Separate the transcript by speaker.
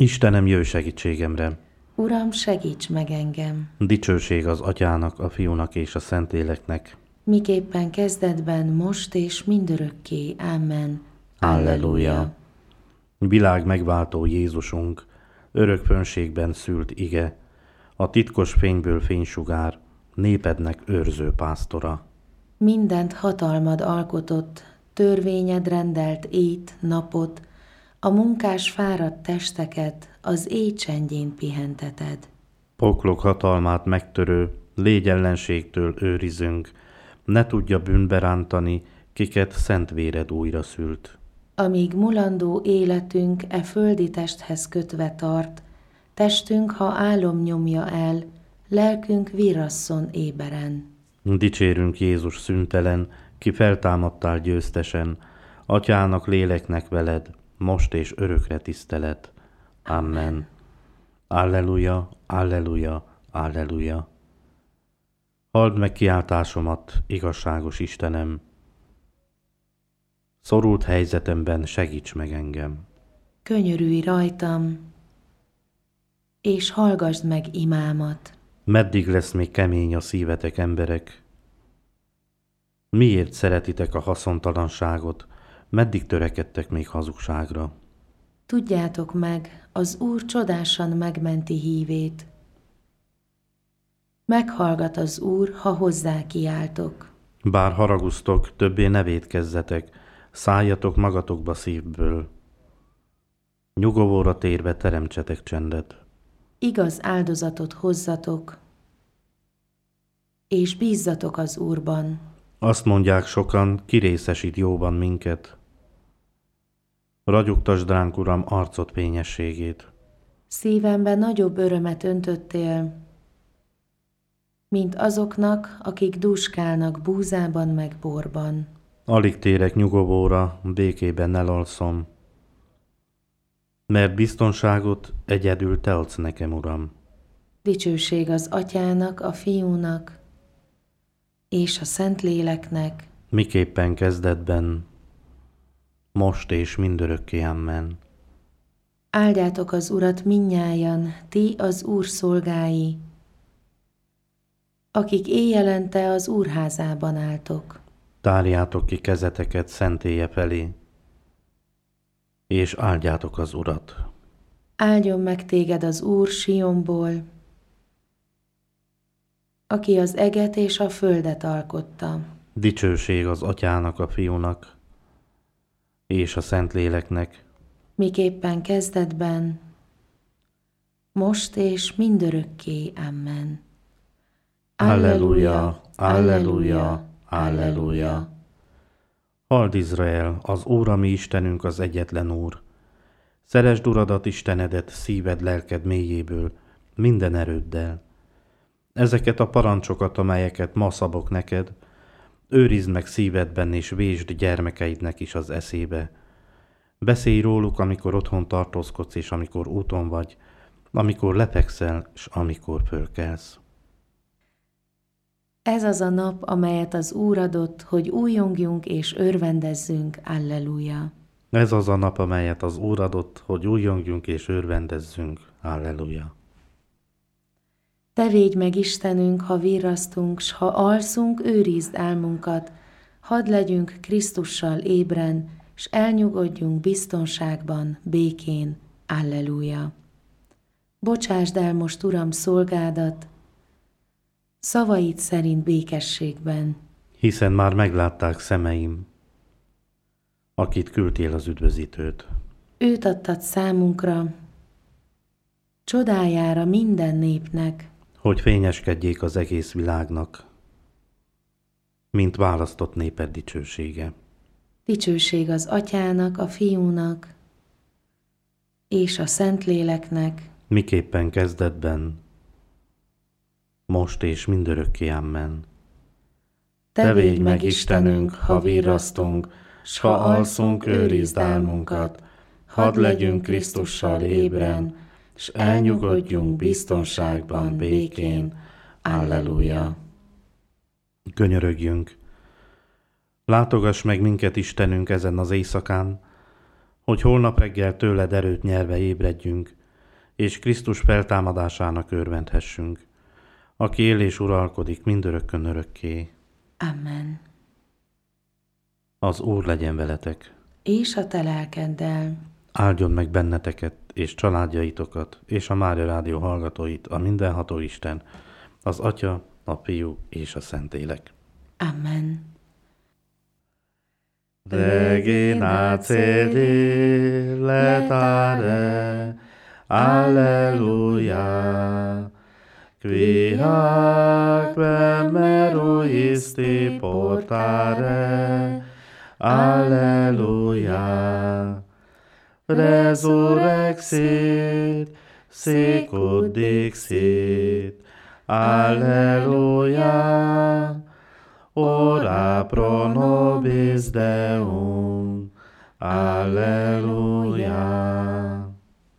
Speaker 1: Istenem, jöjj segítségemre!
Speaker 2: Uram, segíts meg engem!
Speaker 1: Dicsőség az Atyának, a Fiúnak és a Szentléleknek.
Speaker 2: Miképpen kezdetben, most és mindörökké. Amen.
Speaker 1: Alleluja! Világ megváltó Jézusunk, örök fönségben szült ige, a titkos fényből fénysugár, népednek őrző pásztora.
Speaker 2: Mindent hatalmad alkotott, törvényed rendelt ét, napot, a munkás fáradt testeket az éj csendjén pihenteted.
Speaker 1: Poklok hatalmát megtörő, légy ellenségtől őrizünk, ne tudja bűnbe rántani, kiket szent véred újra szült.
Speaker 2: Amíg mulandó életünk e földi testhez kötve tart, testünk, ha álom nyomja el, lelkünk virrasszon éberen.
Speaker 1: Dicsérünk Jézus szüntelen, ki feltámadtál győztesen, Atyának, léleknek veled, most és örökre tisztelet. Amen. Alleluja, alleluja, alleluja. Halld meg kiáltásomat, igazságos Istenem. Szorult helyzetemben segíts meg engem.
Speaker 2: Könyörülj rajtam, és hallgasd meg imámat.
Speaker 1: Meddig lesz még kemény a szívetek, emberek? Miért szeretitek a haszontalanságot? Meddig törekedtek még hazugságra?
Speaker 2: Tudjátok meg, az Úr csodásan megmenti hívét. Meghallgat az Úr, ha hozzá kiáltok.
Speaker 1: Bár haragusztok, többé ne vétkezzetek, szálljatok magatokba szívből. Nyugovóra térve teremtsetek csendet.
Speaker 2: Igaz áldozatot hozzatok, és bízzatok az Úrban.
Speaker 1: Azt mondják sokan, kirészesít jóban minket. Ragyogtasd ránk, Uram, arcod fényességét.
Speaker 2: Szívemben nagyobb örömet öntöttél, mint azoknak, akik dúskálnak búzában meg borban.
Speaker 1: Alig térek nyugovóra, békében elalszom, mert biztonságot egyedül te adsz nekem, Uram.
Speaker 2: Dicsőség az Atyának, a Fiúnak és a Szentléleknek,
Speaker 1: Miképpen kezdetben, most és mindörökké. Amen.
Speaker 2: Áldjátok az Urat mindnyájan, ti az Úr szolgái, akik éjjelente az Úr házában álltok.
Speaker 1: Tárjátok ki kezeteket szentélye felé, és áldjátok az Urat.
Speaker 2: Áldjon meg téged az Úr Sionból, aki az eget és a földet alkotta.
Speaker 1: Dicsőség az Atyának, a Fiúnak és a Szentléleknek,
Speaker 2: Miképpen kezdetben, most és mindörökké. Amen.
Speaker 1: Alleluja, alleluja, alleluja. Halld Izrael, az Úr, a mi Istenünk, az egyetlen Úr. Szeresd Uradat, Istenedet szíved, lelked mélyéből, minden erőddel. Ezeket a parancsokat, amelyeket ma szabok neked, őrizd meg szívedben, és vésd gyermekeidnek is az eszébe. Beszélj róluk, amikor otthon tartózkodsz, és amikor úton vagy, amikor lefekszel, és amikor fölkelsz.
Speaker 2: Ez az a nap, amelyet az Úr adott, hogy újjongjunk és örvendezzünk. Alleluja.
Speaker 1: Ez az a nap, amelyet az Úr adott, hogy újjongjunk és örvendezzünk. Alleluja.
Speaker 2: Te védj meg, Istenünk, ha virrasztunk, s ha alszunk, őrizd álmunkat. Hadd legyünk Krisztussal ébren, s elnyugodjunk biztonságban, békén. Alleluja. Bocsásd el most, Uram, szolgádat, szavaid szerint békességben.
Speaker 1: Hiszen már meglátták szemeim, akit küldtél, az üdvözítőt.
Speaker 2: Őt adtad számunkra, csodájára minden népnek.
Speaker 1: Hogy fényeskedjék az egész világnak, mint választott néped dicsősége.
Speaker 2: Dicsőség az Atyának, a Fiúnak és a Szentléleknek,
Speaker 1: Miképpen kezdetben, most és mindörökké. Amen.
Speaker 2: Te védj meg, Istenünk, ha virrasztunk, s ha alszunk, őrizd álmunkat. Hadd legyünk Krisztussal ébren, s elnyugodjunk biztonságban, békén. Alleluja.
Speaker 1: Könyörögjünk. Látogass meg minket, Istenünk, ezen az éjszakán, hogy holnap reggel tőled erőt nyerve ébredjünk, és Krisztus feltámadásának örvendhessünk, aki él és uralkodik mindörökkön örökké.
Speaker 2: Amen.
Speaker 1: Az Úr legyen veletek.
Speaker 2: És a te lelkeddel.
Speaker 1: Áldjon meg benneteket és családjaitokat, és a Mária Rádió hallgatóit a mindenható Isten, az Atya, a Fiú és a Szentlélek.
Speaker 2: Amen.
Speaker 1: Regina celi letare, alleluia, qui hac meruisti portare, alleluia. Resurrexit, sicut dixit, alleluia. Ora pro nobis Deum, alleluia.